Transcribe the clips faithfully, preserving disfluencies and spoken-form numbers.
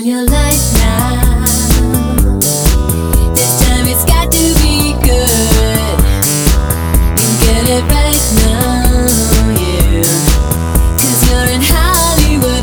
your light now. This time it's got to be good. You get it right now, yeah. Cause you're in Hollywood.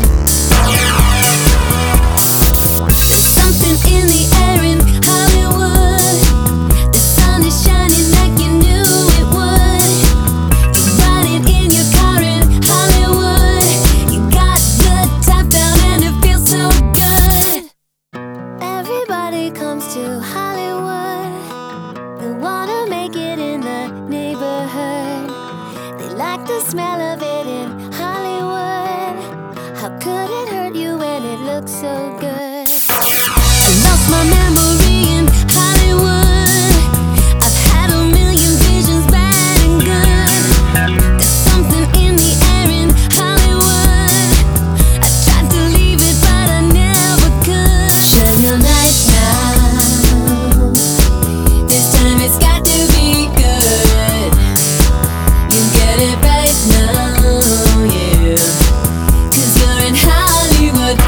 There's something in the air in Hollywood. The sun is shining like you knew it would. You're riding in your car in Hollywood. You got the top down and it feels so good. Everybody comes to Hollywood. They wanna make it in the neighborhood. They like the smell of it in Hollywood. How could it hurt you when it looks so good? I lost my memory in Hollywood. I've had a million visions, bad and good. There's something in the air in Hollywood. I tried to leave it, but I never could. Shine your light now. This time it's got to be good. You get it right now, yeah. Cause you're in Hollywood.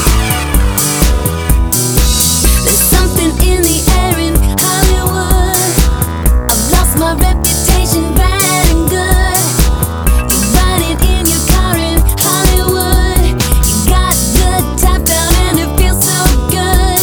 There's something in the air in Hollywood. I've lost my reputation, bad and good. You're riding in your car in Hollywood. You got the top down and it feels so good.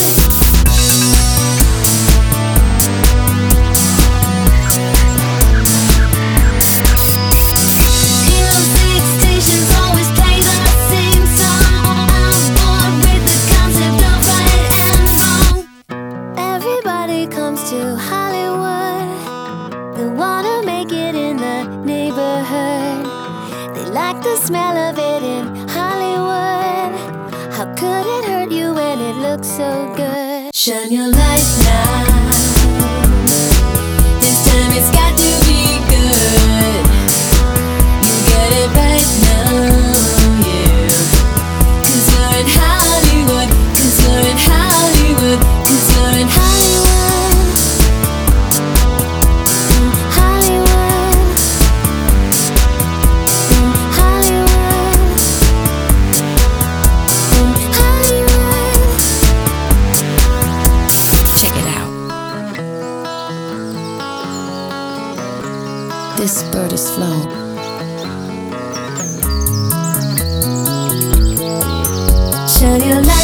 Hero six stations always play the same song. I'm bored with the concept of right and wrong. Everybody comes to Hollywood. They wanna make it in the neighborhood. They like the smell of it in Hollywood. How could it hurt you when it looks so good? Shine your light now. This time it's got to be good. You get it right now, yeah. Cause you're in Hollywood. Cause you're in Hollywood. Cause you're in Hollywood. In Hollywood. In Hollywood. In Hollywood. Check it out. This bird is flown. Shine your light.